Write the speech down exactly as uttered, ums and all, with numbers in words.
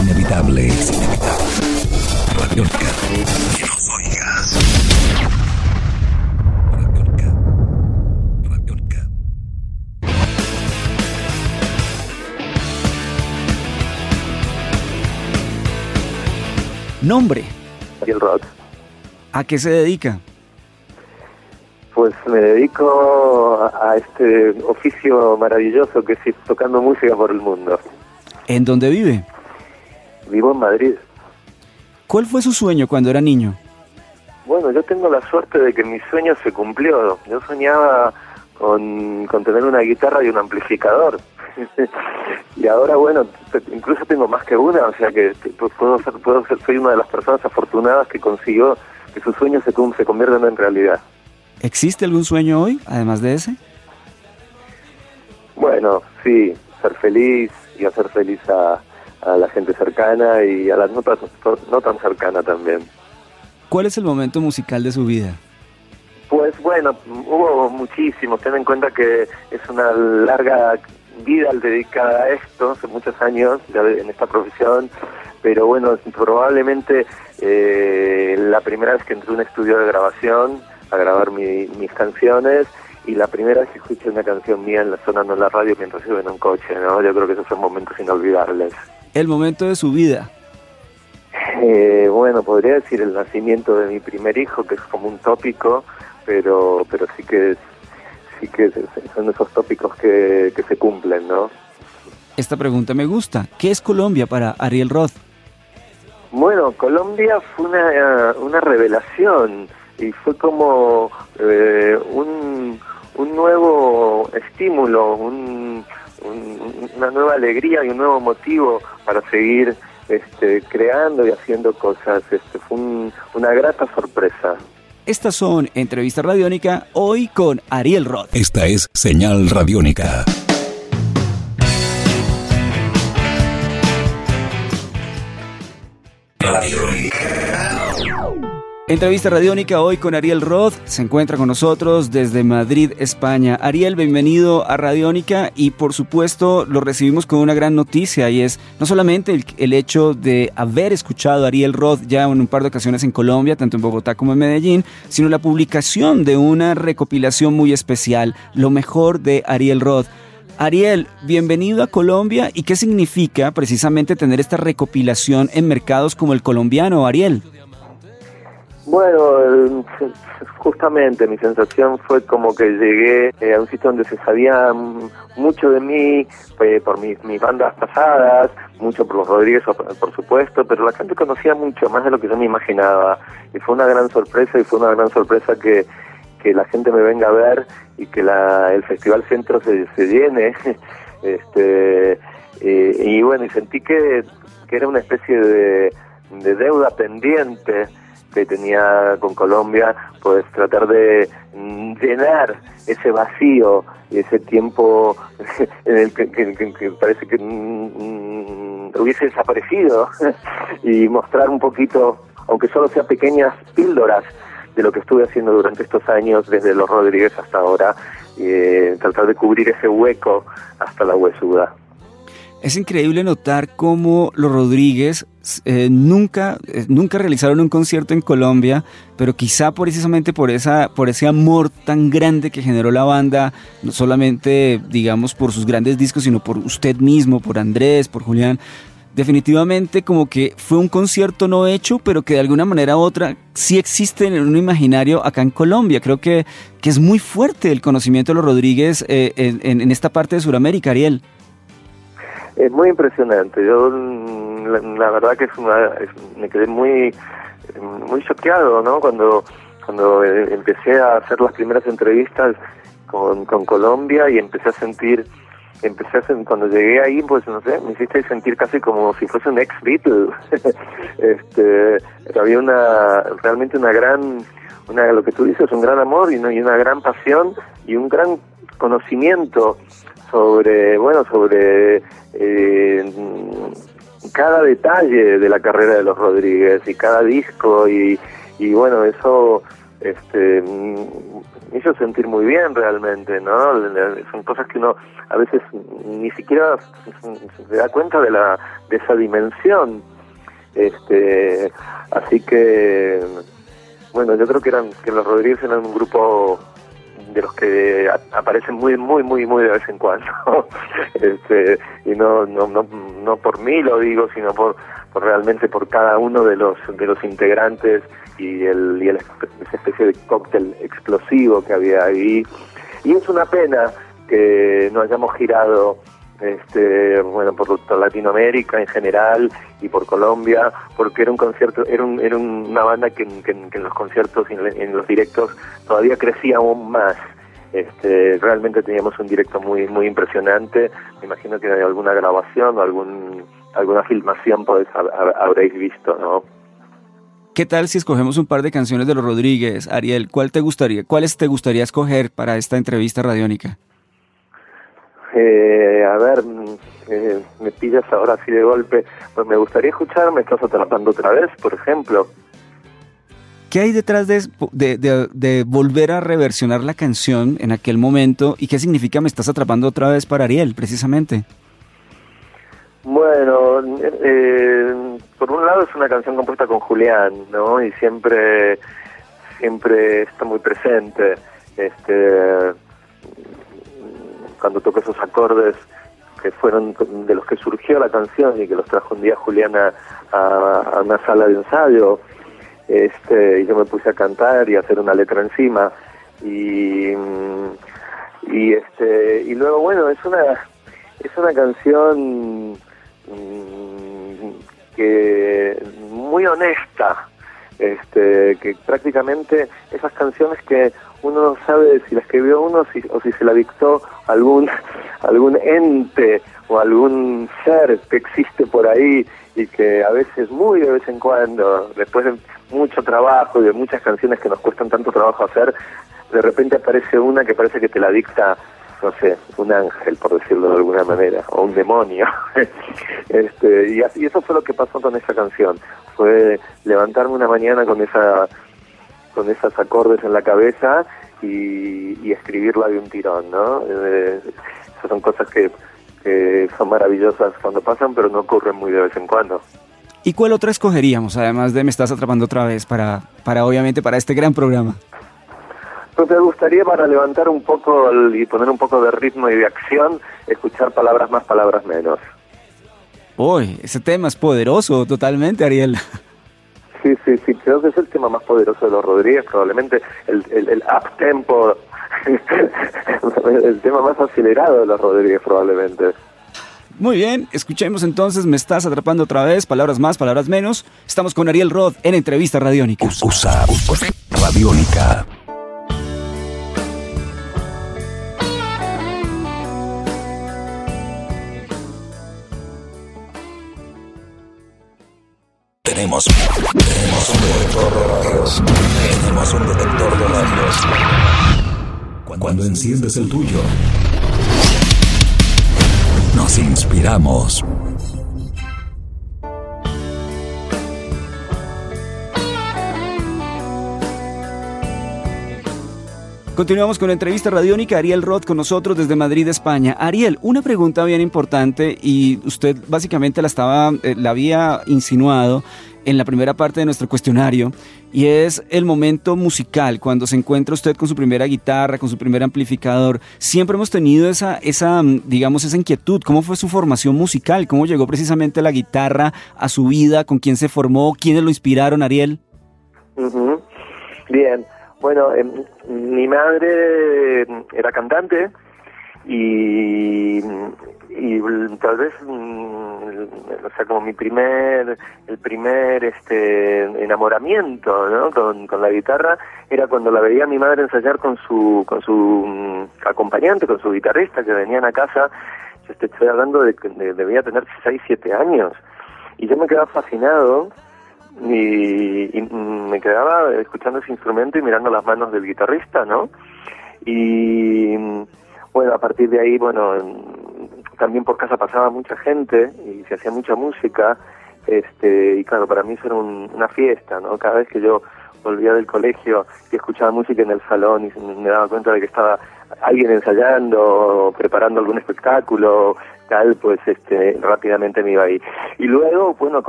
inevitable, es inevitable. Radiónica. Que nos oigas. Radiónica. Radiónica. Nombre. Ariel Roth. ¿A qué se dedica? Pues me dedico a este oficio maravilloso que es ir tocando música por el mundo. ¿En dónde vive? Vivo en Madrid. ¿Cuál fue su sueño cuando era niño? Bueno, yo tengo la suerte de que mi sueño se cumplió. Yo soñaba con, con tener una guitarra y un amplificador. Y ahora, bueno, incluso tengo más que una, o sea que puedo ser, puedo ser, soy una de las personas afortunadas que consiguió que sus sueños se, se conviertan en realidad. ¿Existe algún sueño hoy, además de ese? Bueno, sí, ser feliz y hacer feliz a, a la gente cercana y a las no tan, no tan cercana también. ¿Cuál es el momento musical de su vida? Pues bueno, hubo muchísimos. Ten en cuenta que es una larga vida dedicada a esto, hace muchos años ya en esta profesión, pero bueno, probablemente eh, la primera vez que entré a un estudio de grabación a grabar mi, mis canciones y la primera vez que escuché una canción mía en la sonando en la radio mientras iba en un coche, ¿no? Yo creo que esos son momentos inolvidables. ¿El momento de su vida? Eh, bueno, podría decir el nacimiento de mi primer hijo, que es como un tópico, pero pero sí que es, sí que son esos tópicos que, que se cumplen, ¿no? Esta pregunta me gusta. ¿Qué es Colombia para Ariel Roth? Bueno, Colombia fue una, una revelación y fue como eh, un, un nuevo estímulo, un, un, una nueva alegría y un nuevo motivo para seguir este, creando y haciendo cosas. Este, fue un, una grata sorpresa. Estas son Entrevistas Radiónica, hoy con Ariel Roth. Esta es Señal Radiónica. Radiónica. Entrevista Radiónica hoy con Ariel Roth. Se encuentra con nosotros desde Madrid, España. Ariel, bienvenido a Radiónica y por supuesto lo recibimos con una gran noticia y es no solamente el, el hecho de haber escuchado a Ariel Roth ya en un par de ocasiones en Colombia, tanto en Bogotá como en Medellín, sino la publicación de una recopilación muy especial, Lo mejor de Ariel Roth. Ariel, bienvenido a Colombia. ¿Y qué significa precisamente tener esta recopilación en mercados como el colombiano, Ariel? Bueno, justamente mi sensación fue como que llegué a un sitio donde se sabía mucho de mí, por mis, mis bandas pasadas, mucho por los Rodríguez, por supuesto, pero la gente conocía mucho más de lo que yo me imaginaba. Y fue una gran sorpresa, y fue una gran sorpresa que, que la gente me venga a ver y que la, el Festival Centro se, se llene. este eh, Y bueno, y sentí que, que era una especie de, de deuda pendiente que tenía con Colombia, pues tratar de llenar ese vacío y ese tiempo en el que, que, que, que parece que mm, hubiese desaparecido y mostrar un poquito, aunque solo sea pequeñas píldoras de lo que estuve haciendo durante estos años, desde los Rodríguez hasta ahora, eh, tratar de cubrir ese hueco hasta la huesuda. Es increíble notar cómo los Rodríguez eh, nunca, eh, nunca realizaron un concierto en Colombia, pero quizá precisamente por esa, por ese amor tan grande que generó la banda, no solamente, digamos, por sus grandes discos, sino por usted mismo, por Andrés, por Julián. Definitivamente como que fue un concierto no hecho, pero que de alguna manera u otra sí existe en un imaginario acá en Colombia. Creo que, que es muy fuerte el conocimiento de los Rodríguez eh, en, en esta parte de Sudamérica, Ariel. Es muy impresionante. Yo la, la verdad que es una, es, me quedé muy muy choqueado, ¿no? Cuando cuando empecé a hacer las primeras entrevistas con, con Colombia y empecé a sentir, empecé a sentir, cuando llegué ahí, pues no sé, me hiciste sentir casi como si fuese un ex Beatle. este, había una realmente una gran, una lo que tú dices, un gran amor y una, y una gran pasión y un gran conocimiento sobre, bueno, sobre eh, cada detalle de la carrera de los Rodríguez y cada disco y, y bueno, eso este, me hizo sentir muy bien realmente, ¿no? Son cosas que uno a veces ni siquiera se da cuenta de la de esa dimensión. Este, así que, bueno, yo creo que eran que los Rodríguez eran un grupo de los que a, aparecen muy, muy, muy, muy de vez en cuando. este, y no, no, no, no por mí lo digo, sino por, por realmente por cada uno de los de los integrantes y el y el, esa especie de cóctel explosivo que había ahí. Y es una pena que no hayamos girado este bueno por, por Latinoamérica en general y por Colombia, porque era un concierto, era un, era una banda que, que, que en los conciertos y en, en los directos todavía crecía aún más. Este, realmente teníamos un directo muy muy impresionante. Me imagino que hay alguna grabación o algún alguna filmación podés, habréis visto, ¿no? ¿Qué tal si escogemos un par de canciones de los Rodríguez? Ariel, ¿cuál te gustaría, ¿cuáles te gustaría escoger para esta entrevista radiónica? Eh, a ver, eh, me pillas ahora así de golpe. Pues me gustaría escuchar Me estás atrapando otra vez, por ejemplo. ¿Qué hay detrás de, de, de, de volver a reversionar la canción en aquel momento? ¿Y qué significa Me estás atrapando otra vez para Ariel, precisamente? Bueno, eh, por un lado es una canción compuesta con Julián, ¿no? Y siempre, siempre está muy presente. Este, cuando toco esos acordes que fueron de los que surgió la canción y que los trajo un día Julián a, a, a una sala de ensayo, este, y yo me puse a cantar y a hacer una letra encima. Y, y este, y luego bueno, es una, es una canción que muy honesta, este, que prácticamente esas canciones que uno no sabe si la escribió uno si, o si se la dictó algún algún ente o algún ser que existe por ahí y que a veces, muy de vez en cuando, después de mucho trabajo y de muchas canciones que nos cuestan tanto trabajo hacer, de repente aparece una que parece que te la dicta, no sé, un ángel, por decirlo de alguna manera, o un demonio. este, y, así, y eso fue lo que pasó con esa canción. Fue levantarme una mañana con esa con esos acordes en la cabeza y, y escribirla de un tirón, ¿no? Eh, esas son cosas que, que son maravillosas cuando pasan, pero no ocurren muy de vez en cuando. ¿Y cuál otra escogeríamos, además de Me estás atrapando otra vez, para, para obviamente, para este gran programa? Pues me gustaría, para levantar un poco el, y poner un poco de ritmo y de acción, escuchar Palabras más, palabras menos. Uy, ese tema es poderoso totalmente, Ariel. Sí, sí, sí, creo que es el tema más poderoso de los Rodríguez, probablemente el, el, el up-tempo, el tema más acelerado de los Rodríguez, probablemente. Muy bien, escuchemos entonces Me estás atrapando otra vez, Palabras más, palabras menos. Estamos con Ariel Roth en Entrevista Radiónica. Usa Radiónica. Tenemos, tenemos un detector de radios. Tenemos un detector de radios. Cuando enciendes el tuyo, nos inspiramos. Continuamos con la entrevista radiónica. Ariel Roth con nosotros desde Madrid, España. Ariel, una pregunta bien importante, y usted básicamente la estaba, eh, la había insinuado en la primera parte de nuestro cuestionario, y es el momento musical, cuando se encuentra usted con su primera guitarra, con su primer amplificador. Siempre hemos tenido esa, esa, digamos, esa inquietud. ¿Cómo fue su formación musical? ¿Cómo llegó precisamente la guitarra a su vida? ¿Con quién se formó? ¿Quiénes lo inspiraron, Ariel? Uh-huh. Bien. Bueno, eh, mi madre era cantante y, y tal vez, o sea, como mi primer, el primer este enamoramiento, ¿no? Con, con la guitarra era cuando la veía mi madre ensayar con su con su acompañante, con su guitarrista, que venían a casa. Yo te estoy hablando de que de, debía tener seis, siete años, y yo me quedaba fascinado. Y, y me quedaba escuchando ese instrumento y mirando las manos del guitarrista, ¿no? Y bueno, a partir de ahí, bueno, también por casa pasaba mucha gente y se hacía mucha música, este, y claro, para mí eso era un, una fiesta, ¿no? Cada vez que yo volvía del colegio y escuchaba música en el salón y me daba cuenta de que estaba alguien ensayando, preparando algún espectáculo, tal, pues este rápidamente me iba ahí. Y luego, bueno,